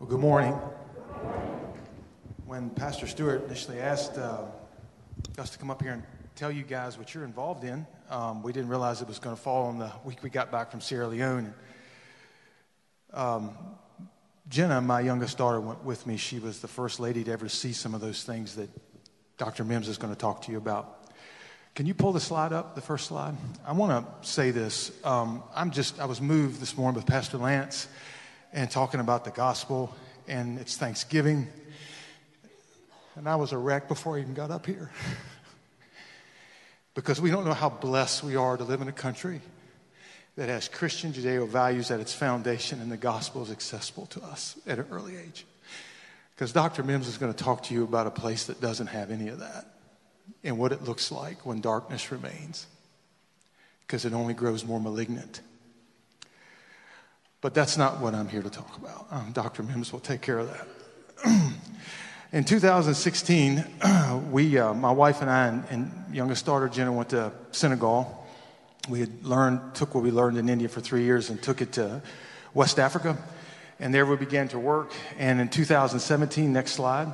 Good morning. When Pastor Stewart initially asked us to come up here and tell you guys what you're involved in, we didn't realize it was going to fall on the week we got back from Sierra Leone. Jenna, my youngest daughter, went with me. She was the first lady to ever see some of those things that Dr. Mims is going to talk to you about. Can you pull the slide up, the first slide? I want to say this. I was moved this morning with Pastor Lance and talking about the gospel, and it's Thanksgiving. And I was a wreck before I even got up here. Because we don't know how blessed we are to live in a country that has Christian Judeo values at its foundation, and the gospel is accessible to us at an early age. Because Dr. Mims is going to talk to you about a place that doesn't have any of that and what it looks like when darkness remains, because it only grows more malignant. But that's not what I'm here to talk about. Dr. Mims will take care of that. In 2016, my wife and I and youngest daughter Jenna went to Senegal. We had took what we learned in India for 3 years and took it to West Africa. And there we began to work. And in 2017, next slide,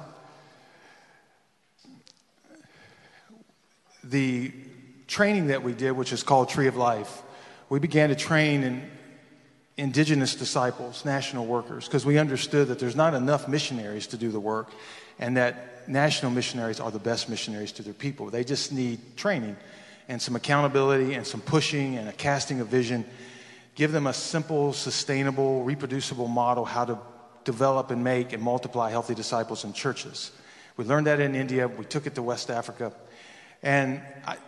the training that we did, which is called Tree of Life, we began to train indigenous disciples, national workers, because we understood that there's not enough missionaries to do the work, and that national missionaries are the best missionaries to their people. They just need training and some accountability and some pushing and a casting of vision. Give them a simple, sustainable, reproducible model how to develop and make and multiply healthy disciples in churches. We learned that in India. We took it to West Africa. And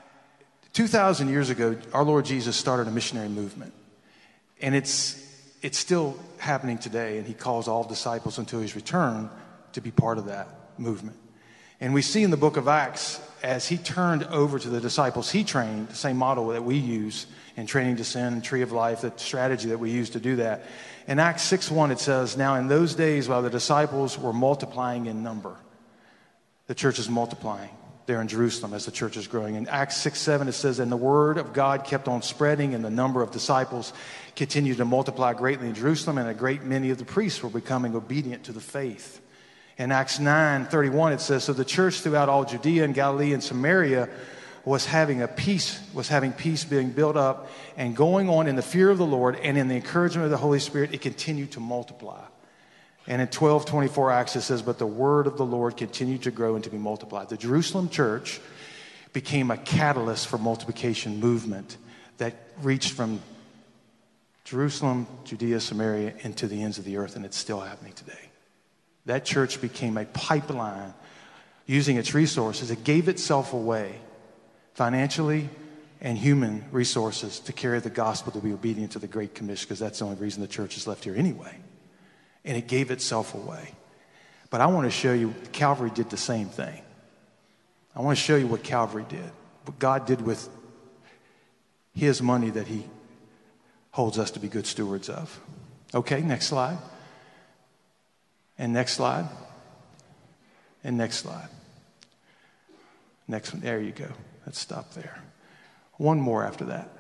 2,000 years ago, our Lord Jesus started a missionary movement. And it's still happening today, and he calls all disciples until his return to be part of that movement. And we see in the book of Acts, as he turned over to the disciples he trained, the same model that we use in Training to Sin and Tree of Life, the strategy that we use to do that. In Acts 6:1, it says, "Now in those days, while the disciples were multiplying in number," the church is multiplying there in Jerusalem as the church is growing. In Acts 6:7, it says, "And the word of God kept on spreading, and the number of disciples continued to multiply greatly in Jerusalem, and a great many of the priests were becoming obedient to the faith." In Acts 9:31, it says, "So the church throughout all Judea and Galilee and Samaria was having peace being built up and going on in the fear of the Lord, and in the encouragement of the Holy Spirit, it continued to multiply." And in 12:24 Acts, it says, "But the word of the Lord continued to grow and to be multiplied." The Jerusalem church became a catalyst for multiplication movement that reached from Jerusalem, Judea, Samaria, into the ends of the earth, and it's still happening today. That church became a pipeline using its resources. It gave itself away financially and human resources to carry the gospel, to be obedient to the Great Commission, because that's the only reason the church is left here anyway. And it gave itself away. But I want to show you, Calvary did the same thing. I want to show you what Calvary did, what God did with his money that he holds us to be good stewards of. Okay, next slide. And next slide. And next slide. Next one. There you go. Let's stop there. One more after that.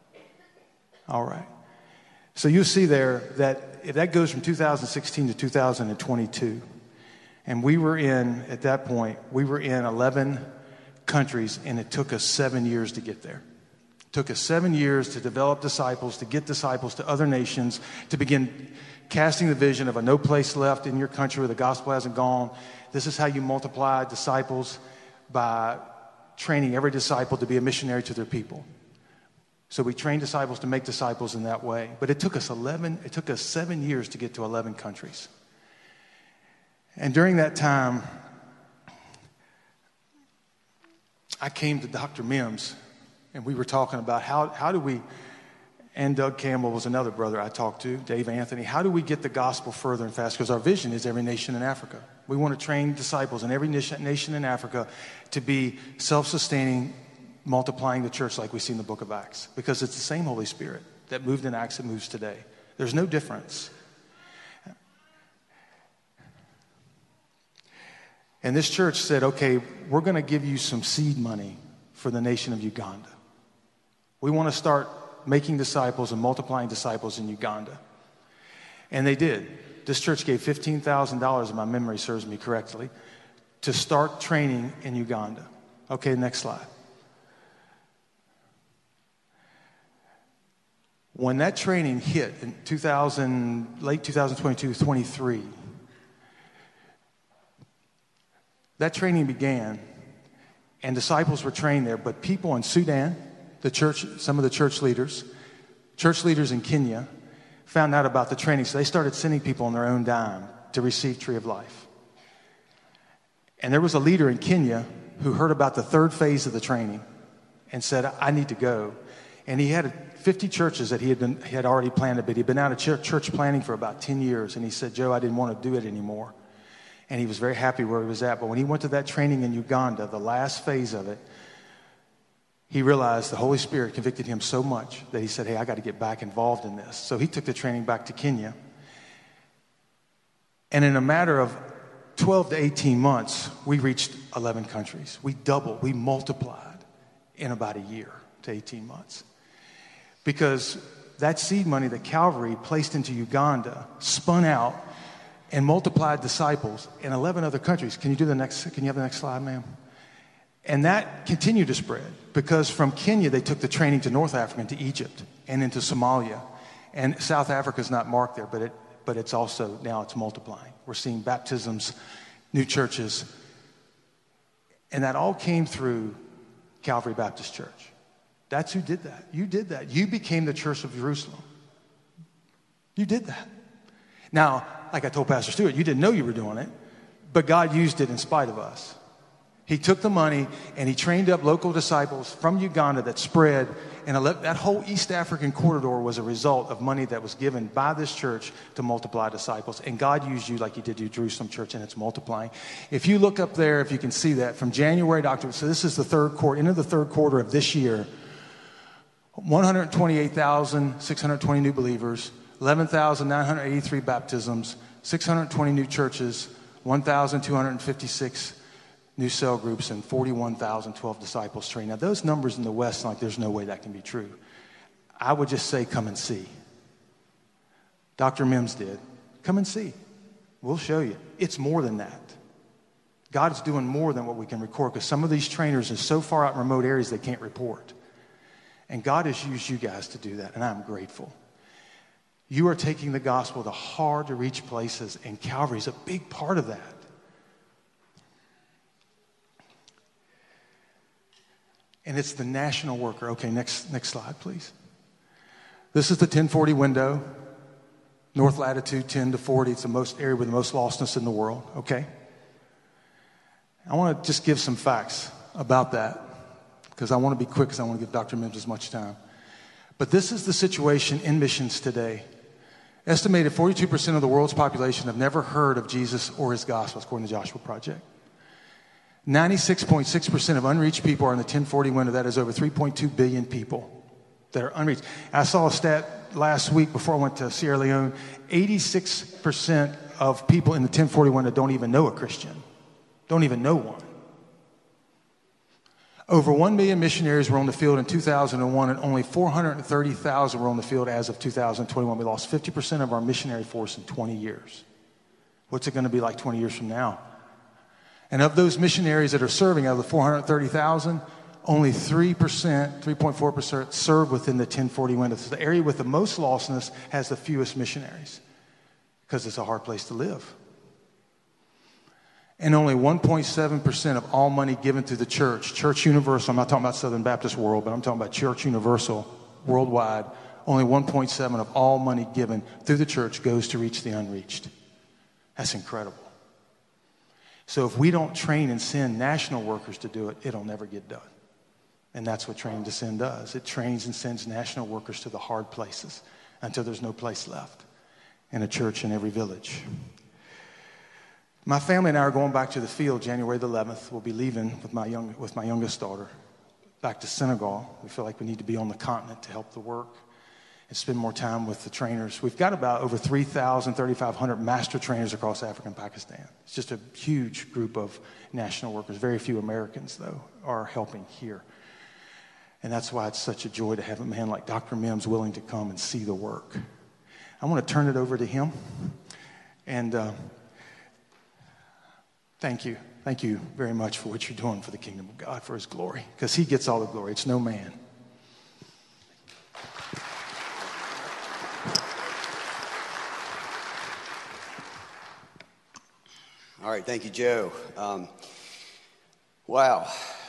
All right. So you'll see there that if that goes from 2016 to 2022, and at that point, we were in 11 countries, and it took us 7 years to get there. It took us 7 years to develop disciples, to get disciples to other nations, to begin casting the vision of a no place left in your country where the gospel hasn't gone. This is how you multiply disciples, by training every disciple to be a missionary to their people. So we train disciples to make disciples in that way. But it took us 7 years to get to 11 countries. And during that time, I came to Dr. Mims, and we were talking about how do we, and Doug Campbell was another brother I talked to, Dave Anthony, how do we get the gospel further and faster? Because our vision is every nation in Africa. We want to train disciples in every nation in Africa to be self-sustaining, multiplying the church like we see in the book of Acts, because it's the same Holy Spirit that moved in Acts that moves today. There's no difference. And this church said, okay, we're going to give you some seed money for the nation of Uganda. We want to start making disciples and multiplying disciples in Uganda. And they did. This church gave $15,000, if my memory serves me correctly, to start training in Uganda. Okay, next slide. When that training hit in late 2022, 23, that training began, and disciples were trained there. But people in Sudan, the church, some of the church leaders in Kenya, found out about the training, so they started sending people on their own dime to receive Tree of Life. And there was a leader in Kenya who heard about the third phase of the training and said, I need to go. And he had 50 churches that he had already planted, but he'd been out of church planting for about 10 years. And he said, Joe, I didn't want to do it anymore. And he was very happy where he was at. But when he went to that training in Uganda, the last phase of it, he realized the Holy Spirit convicted him so much that he said, hey, I got to get back involved in this. So he took the training back to Kenya. And in a matter of 12 to 18 months, we reached 11 countries. We multiplied in about a year to 18 months. Because that seed money that Calvary placed into Uganda spun out and multiplied disciples in 11 other countries. Can you have the next slide, ma'am? And that continued to spread because from Kenya, they took the training to North Africa and to Egypt and into Somalia. And South Africa's not marked there, but it's also, now it's multiplying. We're seeing baptisms, new churches. And that all came through Calvary Baptist Church. That's who did that. You did that. You became the Church of Jerusalem. You did that. Now, like I told Pastor Stewart, you didn't know you were doing it, but God used it in spite of us. He took the money and he trained up local disciples from Uganda that spread. And that whole East African corridor was a result of money that was given by this church to multiply disciples. And God used you like he did to Jerusalem Church, and it's multiplying. If you look up there, if you can see that, from January to October, so this is the third quarter, into the third quarter of this year, 128,620 new believers, 11,983 baptisms, 620 new churches, 1,256 new cell groups, and 41,012 disciples trained. Now, those numbers in the West, like, there's no way that can be true. I would just say, come and see. Dr. Mims did. Come and see. We'll show you. It's more than that. God is doing more than what we can record, because some of these trainers are so far out in remote areas they can't report. And God has used you guys to do that, and I'm grateful. You are taking the gospel to hard-to-reach places, and Calvary is a big part of that. And it's the national worker. Okay, next slide, please. This is the 1040 window, north latitude 10 to 40. It's the most area with the most lostness in the world, okay? I want to just give some facts about that, because I want to be quick, because I want to give Dr. Mims as much time. But this is the situation in missions today. Estimated 42% of the world's population have never heard of Jesus or his gospel, according to the Joshua Project. 96.6% of unreached people are in the 1040 window. That is over 3.2 billion people that are unreached. I saw a stat last week before I went to Sierra Leone. 86% of people in the 1040 window don't even know a Christian, don't even know one. Over 1 million missionaries were on the field in 2001, and only 430,000 were on the field as of 2021. We lost 50% of our missionary force in 20 years. What's it going to be like 20 years from now? And of those missionaries that are serving, out of the 430,000, only 3%, 3.4% serve within the 1040 window. So the area with the most lostness has the fewest missionaries, because it's a hard place to live. And only 1.7% of all money given to the Church Universal, I'm not talking about Southern Baptist World, but I'm talking about Church Universal worldwide, only 1.7% of all money given through the church goes to reach the unreached. That's incredible. So if we don't train and send national workers to do it, it'll never get done. And that's what Train to Send does. It trains and sends national workers to the hard places until there's no place left in a church in every village. My family and I are going back to the field January the 11th. We'll be leaving with my youngest daughter back to Senegal. We feel like we need to be on the continent to help the work and spend more time with the trainers. We've got about over 3,500 master trainers across Africa and Pakistan. It's just a huge group of national workers. Very few Americans, though, are helping here. And that's why it's such a joy to have a man like Dr. Mims willing to come and see the work. I want to turn it over to him. And thank you. Thank you very much for what you're doing for the kingdom of God, for his glory, because he gets all the glory. It's no man. All right, thank you, Joe. Wow.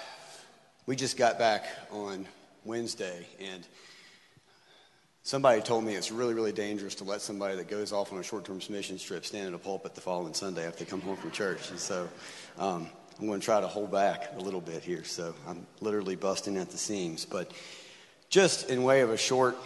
We just got back on Wednesday, and somebody told me it's really, really dangerous to let somebody that goes off on a short-term missions trip stand in a pulpit the following Sunday after they come home from church. And so I'm going to try to hold back a little bit here. So I'm literally busting at the seams. But just in way of a short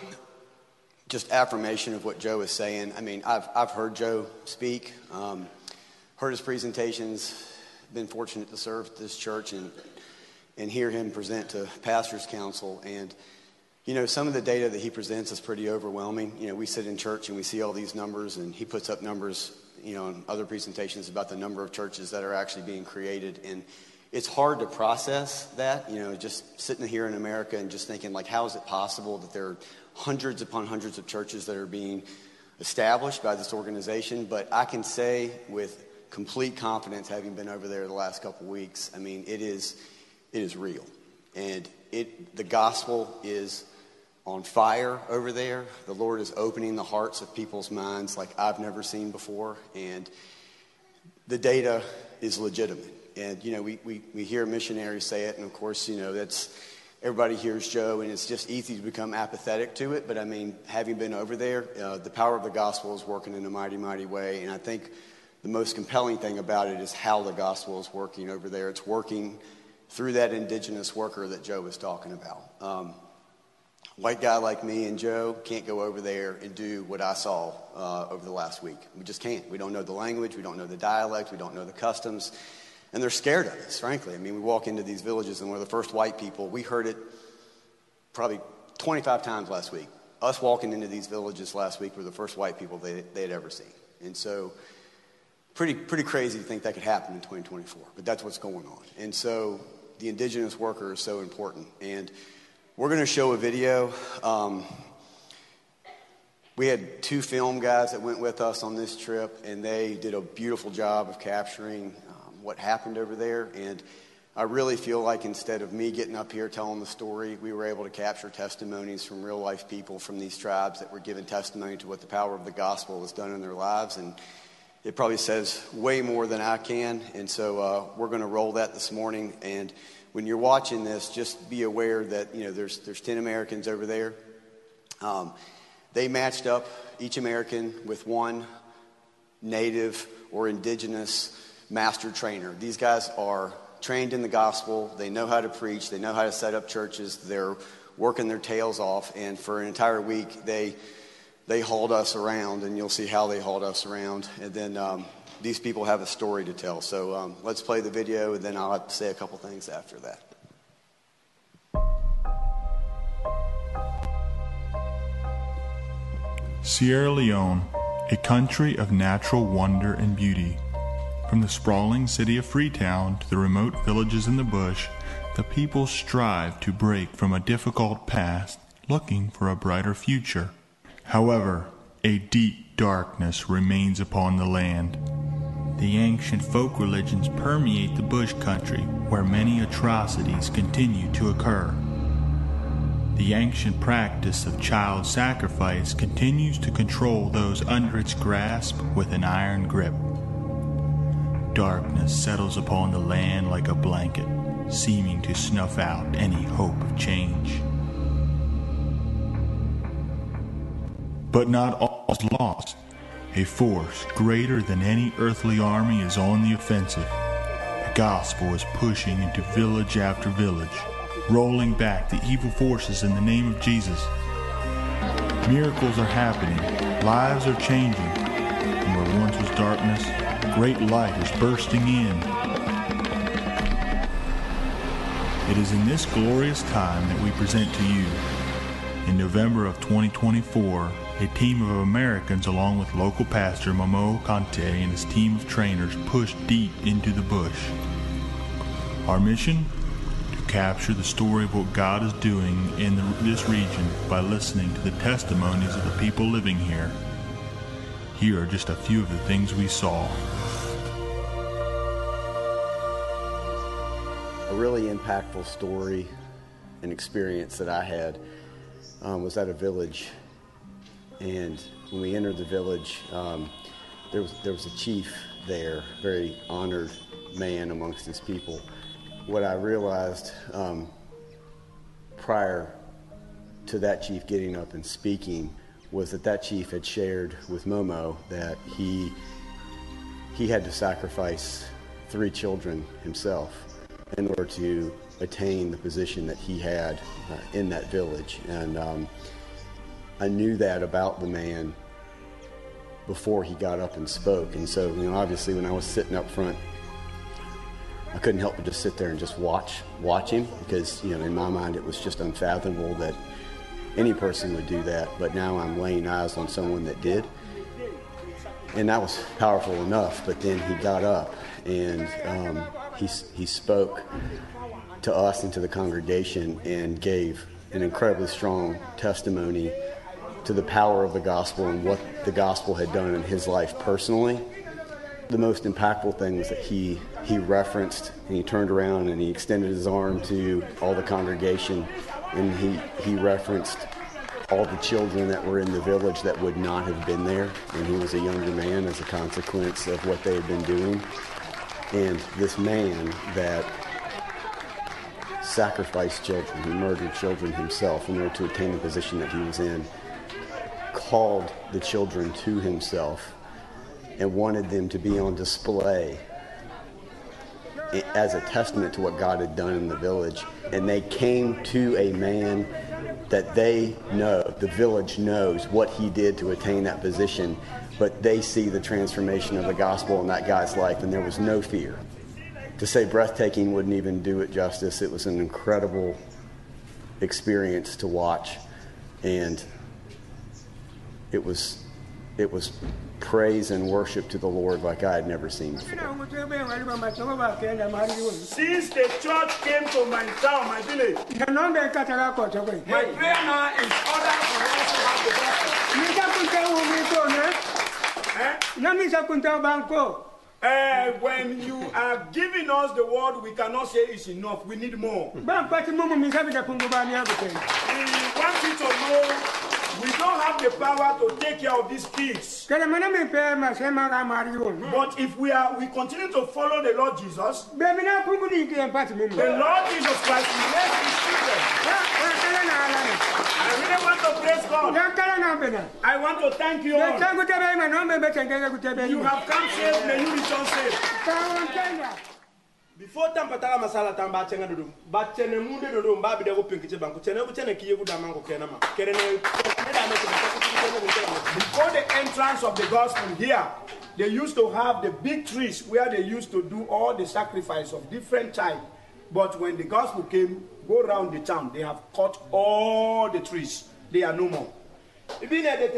just affirmation of what Joe is saying, I mean, I've heard Joe speak, heard his presentations, been fortunate to serve this church and hear him present to Pastors Council. And, you know, some of the data that he presents is pretty overwhelming. You know, we sit in church and we see all these numbers, and he puts up numbers, you know, in other presentations about the number of churches that are actually being created. And it's hard to process that, you know, just sitting here in America and just thinking, like, how is it possible that there are hundreds upon hundreds of churches that are being established by this organization? But I can say with complete confidence, having been over there the last couple of weeks, I mean, it is real. And the gospel is on fire over there. The Lord is opening the hearts of people's minds like I've never seen before. And the data is legitimate. And, you know, we hear missionaries say it, and of course, you know, everybody hears Joe, and it's just easy to become apathetic to it. But I mean, having been over there, the power of the gospel is working in a mighty, mighty way. And I think the most compelling thing about it is how the gospel is working over there. It's working through that indigenous worker that Joe was talking about. White guy like me and Joe can't go over there and do what I saw over the last week. We just can't. We don't know the language. We don't know the dialect. We don't know the customs. And they're scared of us, frankly. I mean, we walk into these villages, and we're the first white people. We heard it probably 25 times last week. Us walking into these villages last week were the first white people they had ever seen. And so pretty crazy to think that could happen in 2024, but that's what's going on. And so the indigenous worker is so important. And we're going to show a video. We had 2 film guys that went with us on this trip, and they did a beautiful job of capturing what happened over there. And I really feel like instead of me getting up here telling the story, we were able to capture testimonies from real life people from these tribes that were giving testimony to what the power of the gospel has done in their lives. And it probably says way more than I can. And so we're going to roll that this morning. And when you're watching this, just be aware that, you know, there's 10 Americans over there. They matched up each American with one native or indigenous master trainer. These guys are trained in the gospel. They know how to preach. They know how to set up churches. They're working their tails off. And for an entire week, they hauled us around, and you'll see how they hauled us around. And then these people have a story to tell. So let's play the video, and then I'll have to say a couple things after that. Sierra Leone, a country of natural wonder and beauty. From the sprawling city of Freetown to the remote villages in the bush, the people strive to break from a difficult past, looking for a brighter future. However, a deep darkness remains upon the land. The ancient folk religions permeate the bush country, where many atrocities continue to occur. The ancient practice of child sacrifice continues to control those under its grasp with an iron grip. Darkness settles upon the land like a blanket, seeming to snuff out any hope of change. But not all is lost. A force greater than any earthly army is on the offensive. The gospel is pushing into village after village, rolling back the evil forces in the name of Jesus. Miracles are happening, lives are changing, and where once was darkness, great light is bursting in. It is in this glorious time that we present to you. In November of 2024, a team of Americans along with local pastor Momo Kante and his team of trainers pushed deep into the bush. Our mission? To capture the story of what God is doing in this region by listening to the testimonies of the people living here. Here are just a few of the things we saw. A really impactful story and experience that I had was at a village, and when we entered the village, there was a chief there, very honored man amongst his people. What I realized prior to that chief getting up and speaking was that chief had shared with Momo that he had to sacrifice 3 children himself in order to attain the position that he had in that village. And I knew that about the man before he got up and spoke. And so, obviously when I was sitting up front, I couldn't help but just sit there and just watch him, because, in my mind it was just unfathomable that any person would do that. But now I'm laying eyes on someone that did. And that was powerful enough. But then he got up and he spoke to us and to the congregation and gave an incredibly strong testimony to the power of the gospel and what the gospel had done in his life personally. The most impactful thing was that he referenced, and he turned around and he extended his arm to all the congregation, and he referenced all the children that were in the village that would not have been there, and he was a younger man as a consequence of what they had been doing. And this man that sacrificed children, he murdered children himself in order to attain the position that he was in, called the children to himself and wanted them to be on display as a testament to what God had done in the village. And they came to a man that they know, the village knows what he did to attain that position, but they see the transformation of the gospel in that guy's life, and there was no fear. To say breathtaking wouldn't even do it justice. It was an incredible experience to watch, and it was praise and worship to the Lord like I had never seen before. Since the church came to my town, my village, my prayer now is order for us to have the gospel. When you are giving us the word, we cannot say it's enough. We need more. We want you to know we don't have the power to take care of these kids. But if we continue to follow the Lord Jesus, the Lord Jesus Christ will bless his children. I really want to praise God. I want to thank you all. You have come safe, may you return safe. Before Tampatara Masala Tamba Chengadum, but Chenemunde Dum Babi de Pinkiche Banku, Chenebucheneki Damango Kenama. Before the entrance of the gospel here, they used to have the big trees where they used to do all the sacrifice of different types. But when the gospel came, go around the town, they have cut all the trees. They are no more. If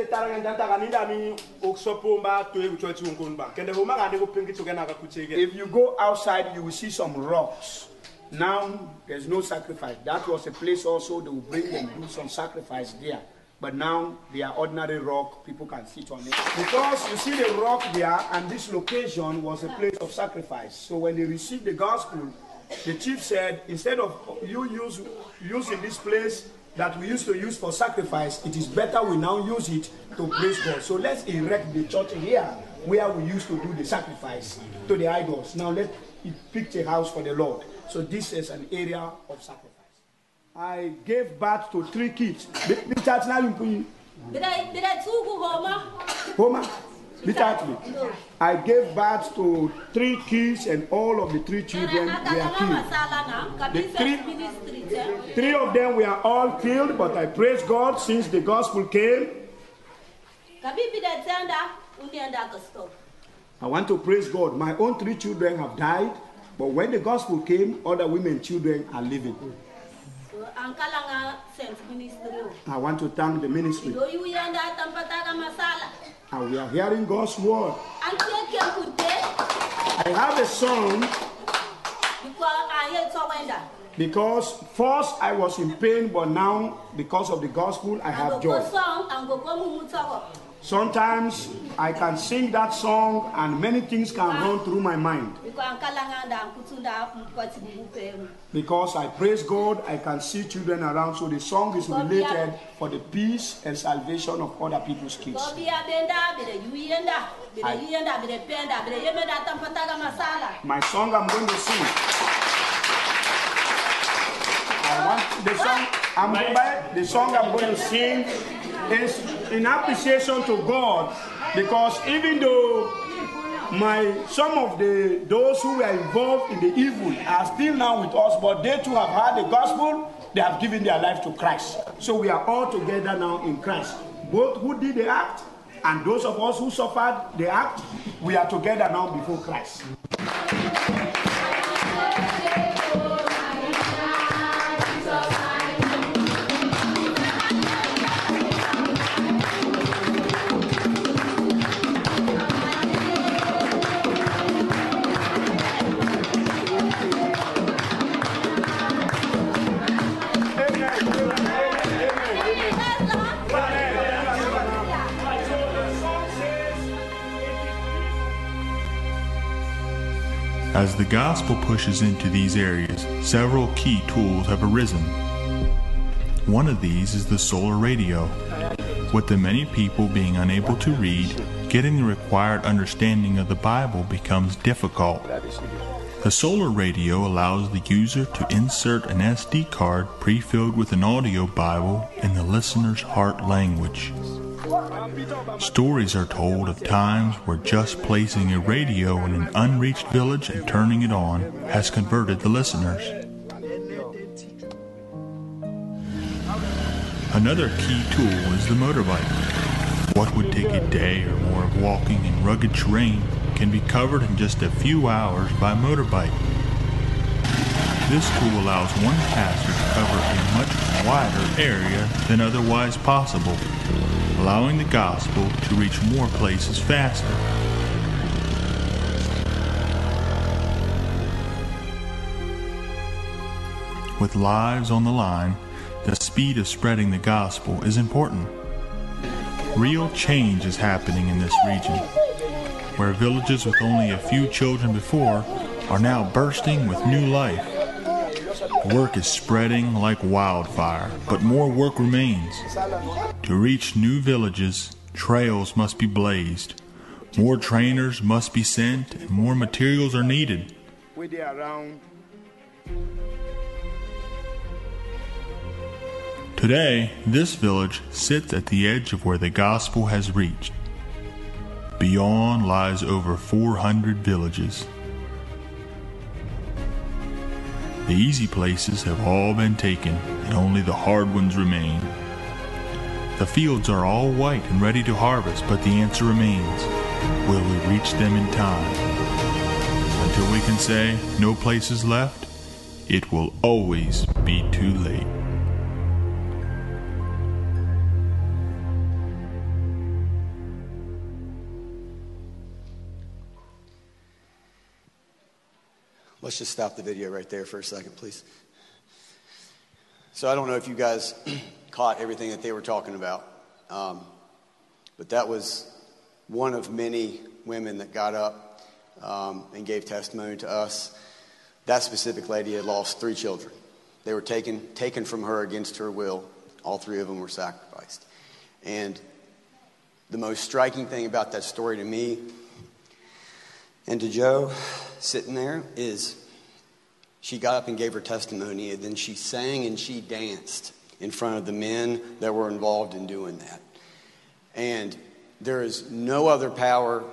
you go outside, you will see some rocks. Now there's no sacrifice. That was a place also they will bring and do some sacrifice there. But now they are ordinary rock, people can sit on it. Because you see the rock there, and this location was a place of sacrifice. So when they received the gospel, the chief said, instead of you using this place that we used to use for sacrifice, it is better we now use it to praise God. So let's erect the church here where we used to do the sacrifice to the idols. Now let's pick a house for the Lord. So this is an area of sacrifice. I gave birth to 3 kids. I gave birth to 3 kids, and all of the 3 children were killed. Three of them were all killed, but I praise God since the gospel came. I want to praise God. My own 3 children have died, but when the gospel came, other women children are living. I want to thank the ministry. And we are hearing God's word. I have a son because first I was in pain, but now because of the gospel I have joy. Sometimes I can sing that song and many things can run through my mind. Because I praise God, I can see children around, so the song is related for the peace and salvation of other people's kids. My song I'm going to sing. The song I'm going to sing is in appreciation to God, because even though some of those who were involved in the evil are still now with us, but they too have heard the gospel, they have given their life to Christ. So we are all together now in Christ. Both who did the act and those of us who suffered the act, we are together now before Christ. As the gospel pushes into these areas, several key tools have arisen. One of these is the solar radio. With the many people being unable to read, getting the required understanding of the Bible becomes difficult. The solar radio allows the user to insert an SD card pre-filled with an audio Bible in the listener's heart language. Stories are told of times where just placing a radio in an unreached village and turning it on has converted the listeners. Another key tool is the motorbike. What would take a day or more of walking in rugged terrain can be covered in just a few hours by motorbike. This tool allows one pastor to cover a much wider area than otherwise possible, allowing the gospel to reach more places faster. With lives on the line, the speed of spreading the gospel is important. Real change is happening in this region, where villages with only a few children before are now bursting with new life. Work is spreading like wildfire, but more work remains. To reach new villages, trails must be blazed. More trainers must be sent, and more materials are needed. Today, this village sits at the edge of where the gospel has reached. Beyond lies over 400 villages. The easy places have all been taken, and only the hard ones remain. The fields are all white and ready to harvest, but the answer remains, will we reach them in time? Until we can say, no place is left, it will always be too late. Let's just stop the video right there for a second, please. So I don't know if you guys caught everything that they were talking about, but that was one of many women that got up and gave testimony to us. That specific lady had lost 3 children. They were taken from her against her will. All 3 of them were sacrificed. And the most striking thing about that story to me and to Joe sitting there is she got up and gave her testimony, and then she sang and she danced in front of the men that were involved in doing that. And there is no other power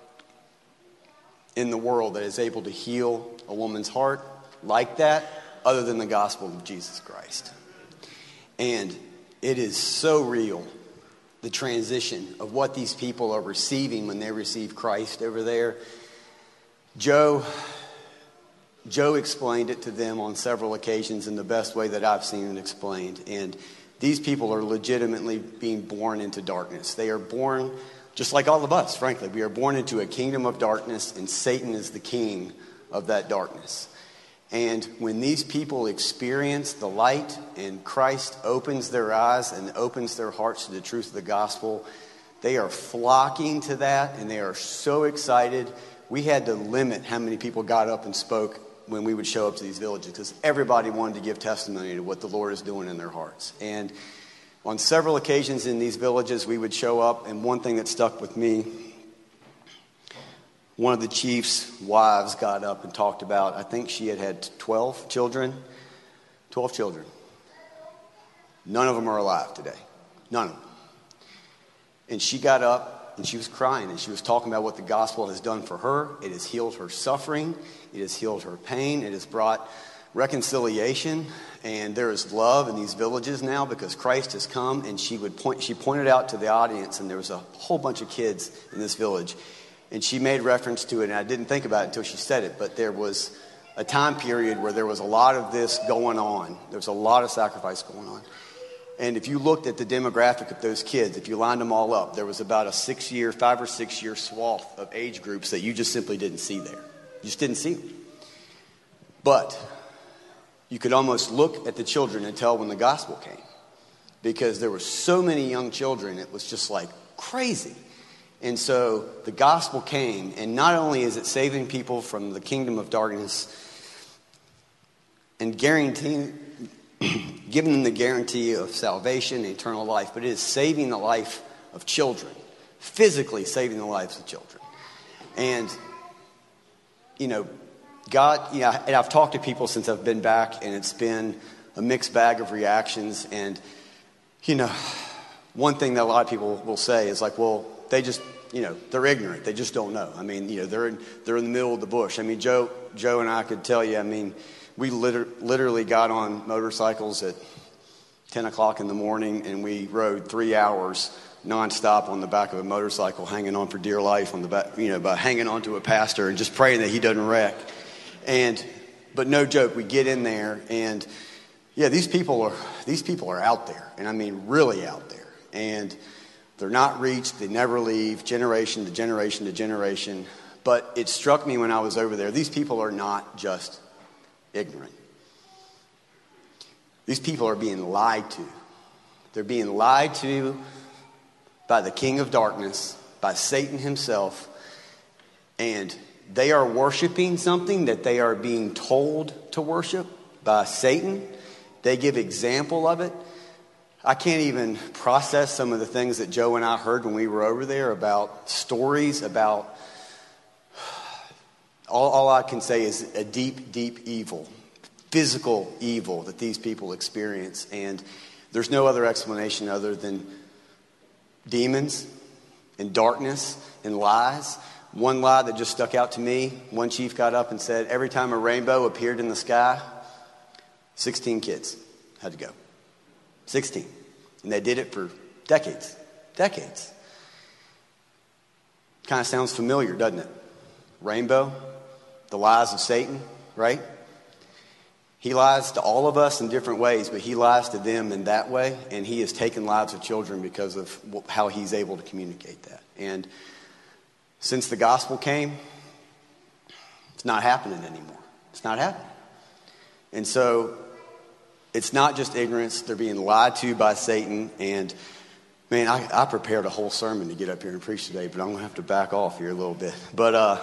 in the world that is able to heal a woman's heart like that other than the gospel of Jesus Christ. And it is so real, the transition of what these people are receiving when they receive Christ over there. Joe explained it to them on several occasions in the best way that I've seen it explained. And these people are legitimately being born into darkness. They are born, just like all of us, frankly. We are born into a kingdom of darkness, and Satan is the king of that darkness. And when these people experience the light and Christ opens their eyes and opens their hearts to the truth of the gospel, They are flocking to that, and they are so excited. We had to limit how many people got up and spoke when we would show up to these villages, because everybody wanted to give testimony to what the Lord is doing in their hearts. And on several occasions in these villages, we would show up, and one thing that stuck with me, one of the chief's wives got up and talked about, I think she had 12 children. 12 children. None of them are alive today. None of them. And she got up and she was crying, and she was talking about what the gospel has done for her. It has healed her suffering. It has healed her pain. It has brought reconciliation, and there is love in these villages now because Christ has come. And she pointed out to the audience, and there was a whole bunch of kids in this village, and she made reference to it, and I didn't think about it until she said it, but there was a time period where there was a lot of this going on. There was a lot of sacrifice going on. And if you looked at the demographic of those kids, if you lined them all up, there was about a 5 or 6 year swath of age groups that you just simply didn't see there. You just didn't see them. But you could almost look at the children and tell when the gospel came, because there were so many young children, it was just like crazy. And so the gospel came, and not only is it saving people from the kingdom of darkness and giving them the guarantee of salvation and eternal life, but it is saving the life of children, physically saving the lives of children. And, God, and I've talked to people since I've been back, and it's been a mixed bag of reactions. And, one thing that a lot of people will say is like, well, they just, they're ignorant. They just don't know. I mean, they're in the middle of the bush. I mean, Joe and I could tell you, I mean, we literally got on motorcycles at 10 o'clock in the morning, and we rode 3 hours nonstop on the back of a motorcycle, hanging on for dear life on the back, by hanging onto a pastor and just praying that he doesn't wreck. But no joke, we get in there, and yeah, these people are out there, and I mean really out there, and they're not reached. They never leave, generation to generation to generation. But it struck me when I was over there, these people are not just ignorant. These people are being lied to. They're being lied to by the king of darkness, by Satan himself, and they are worshiping something that they are being told to worship by Satan. They give example of it. I can't even process some of the things that Joe and I heard when we were over there about stories about, all I can say is a deep, deep evil, physical evil that these people experience. And there's no other explanation other than demons and darkness and lies. One lie that just stuck out to me, one chief got up and said, every time a rainbow appeared in the sky, 16 kids had to go. 16. And they did it for decades. Decades. Kind of sounds familiar, doesn't it? Rainbow, the lies of Satan, right? He lies to all of us in different ways, but he lies to them in that way, and he has taken lives of children because of how he's able to communicate that. And since the gospel came, it's not happening anymore. It's not happening. And so it's not just ignorance. They're being lied to by Satan. And, man, I prepared a whole sermon to get up here and preach today, but I'm going to have to back off here a little bit. But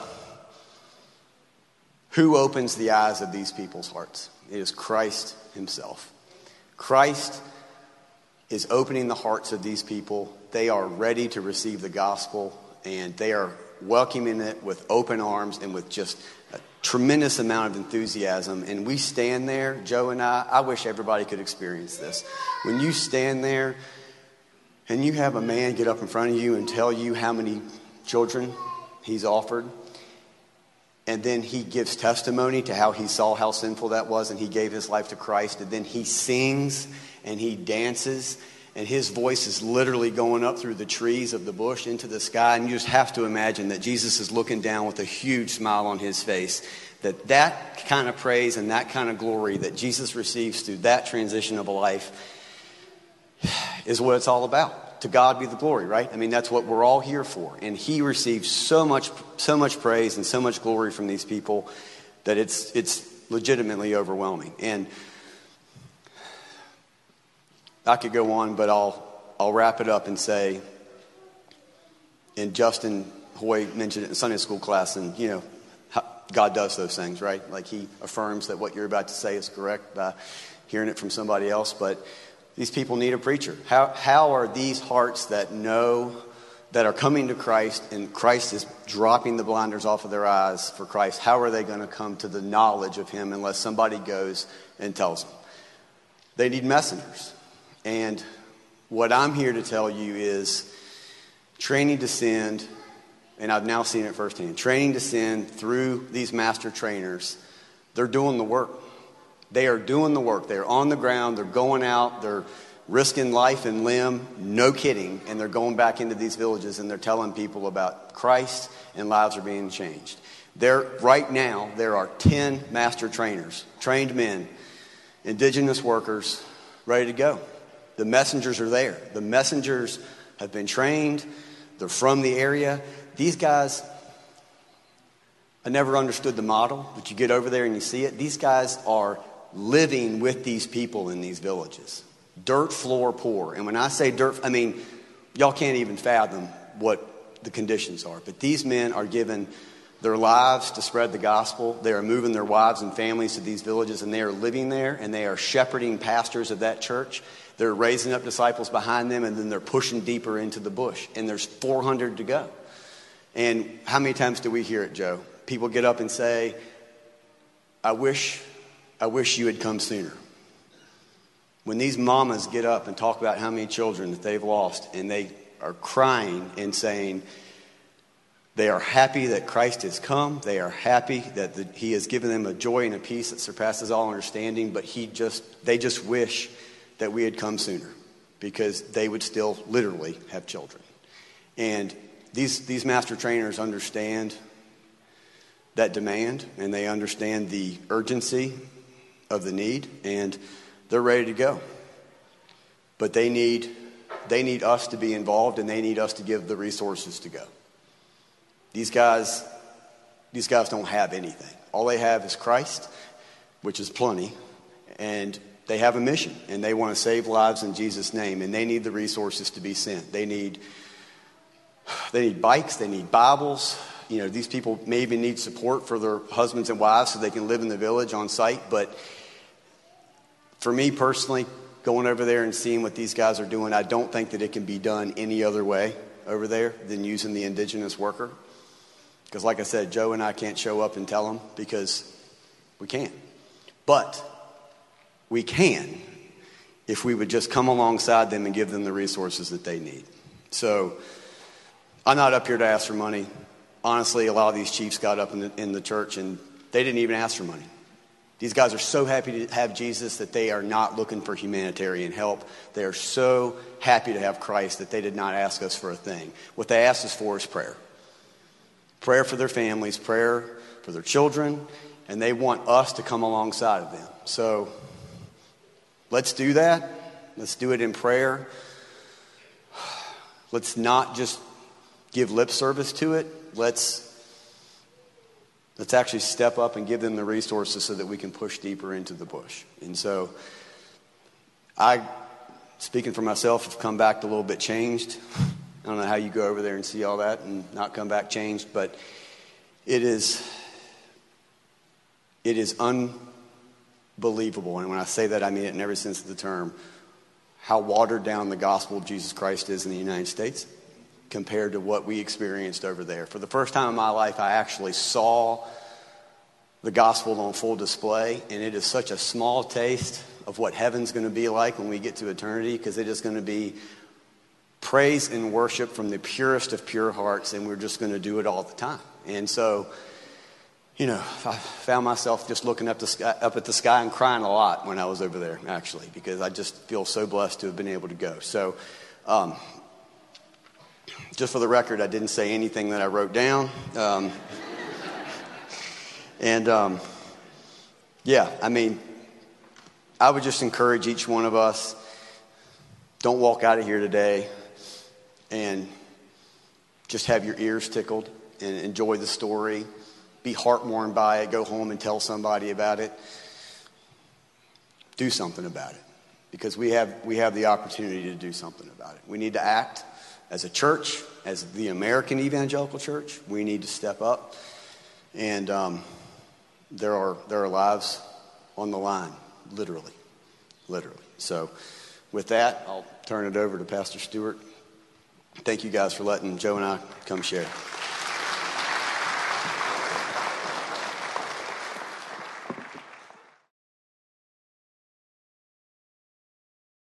who opens the eyes of these people's hearts? It is Christ himself. Christ is opening the hearts of these people. They are ready to receive the gospel, and they are welcoming it with open arms and with just a tremendous amount of enthusiasm. And we stand there, Joe and I wish everybody could experience this. When you stand there and you have a man get up in front of you and tell you how many children he's offered, and then he gives testimony to how he saw how sinful that was, and he gave his life to Christ, and then he sings and he dances, and his voice is literally going up through the trees of the bush into the sky. And you just have to imagine that Jesus is looking down with a huge smile on his face. That kind of praise and that kind of glory that Jesus receives through that transition of a life is what it's all about. To God be the glory, right? I mean, that's what we're all here for. And he receives so much praise and so much glory from these people that it's legitimately overwhelming. And I could go on, but I'll wrap it up and say And Justin Hoy mentioned it in Sunday school class, and, you know, God does those things, right? Like he affirms that what you're about to say is correct by hearing it from somebody else. But these people need a preacher. How are these hearts that know, that are coming to Christ, and Christ is dropping the blinders off of their eyes for Christ, how are they going to come to the knowledge of him unless somebody goes and tells them? They need messengers. And what I'm here to tell you is training to send, and I've now seen it firsthand, training to send through these master trainers, they're doing the work. They are doing the work. They're on the ground. They're going out. They're risking life and limb, no kidding, and they're going back into these villages and they're telling people about Christ, and lives are being changed. Right now, there are 10 master trainers, trained men, indigenous workers, ready to go. The messengers are there. The messengers have been trained. They're from the area. These guys, I never understood the model, but you get over there and you see it. These guys are living with these people in these villages. Dirt floor poor. And when I say dirt, I mean, y'all can't even fathom what the conditions are. But these men are given their lives to spread the gospel. They are moving their wives and families to these villages, and they are living there, and they are shepherding pastors of that church. They're raising up disciples behind them, and then they're pushing deeper into the bush. And there's 400 to go. And how many times do we hear it, Joe? People get up and say, I wish you had come sooner. When these mamas get up and talk about how many children that they've lost, and they are crying and saying they are happy that Christ has come, they are happy that he has given them a joy and a peace that surpasses all understanding, but they just wish that we had come sooner, because they would still literally have children. And these master trainers understand that demand, and they understand the urgency of the need, and they're ready to go. But they need us to be involved, and they need us to give the resources to go. These guys don't have anything. All they have is Christ, which is plenty, and they have a mission, and they want to save lives in Jesus' name, and they need the resources to be sent. They need bikes, they need Bibles. You know, these people may even need support for their husbands and wives so they can live in the village on site. But for me personally, going over there and seeing what these guys are doing, I don't think that it can be done any other way over there than using the indigenous worker. Because like I said, Joe and I can't show up and tell them, because we can't. But we can if we would just come alongside them and give them the resources that they need. So I'm not up here to ask for money. Honestly, a lot of these chiefs got up in the church and they didn't even ask for money. These guys are so happy to have Jesus that they are not looking for humanitarian help. They are so happy to have Christ that they did not ask us for a thing. What they asked us for is prayer. Prayer for their families, prayer for their children, and they want us to come alongside of them. So let's do that. Let's do it in prayer. Let's not just give lip service to it. Let's actually step up and give them the resources so that we can push deeper into the bush. And so I, speaking for myself, have come back a little bit changed. I don't know how you go over there and see all that and not come back changed, but it is unbelievable. And when I say that, I mean it in every sense of the term, how watered down the gospel of Jesus Christ is in the United States compared to what we experienced over there. For the first time in my life, I actually saw the gospel on full display, and it is such a small taste of what heaven's going to be like when we get to eternity, because it is going to be praise and worship from the purest of pure hearts, and we're just going to do it all the time. And so, you know, I found myself just looking up at the sky and crying a lot when I was over there, actually, because I just feel so blessed to have been able to go. So, just for the record, I didn't say anything that I wrote down. Yeah, I mean, I would just encourage each one of us, don't walk out of here today and just have your ears tickled and enjoy the story. Be heart-warmed by it. Go home and tell somebody about it. Do something about it, because we have the opportunity to do something about it. We need to act, as a church, as the American evangelical church, we need to step up. And there are lives on the line, literally. So with that, I'll turn it over to Pastor Stewart. Thank you guys for letting Joe and I come share.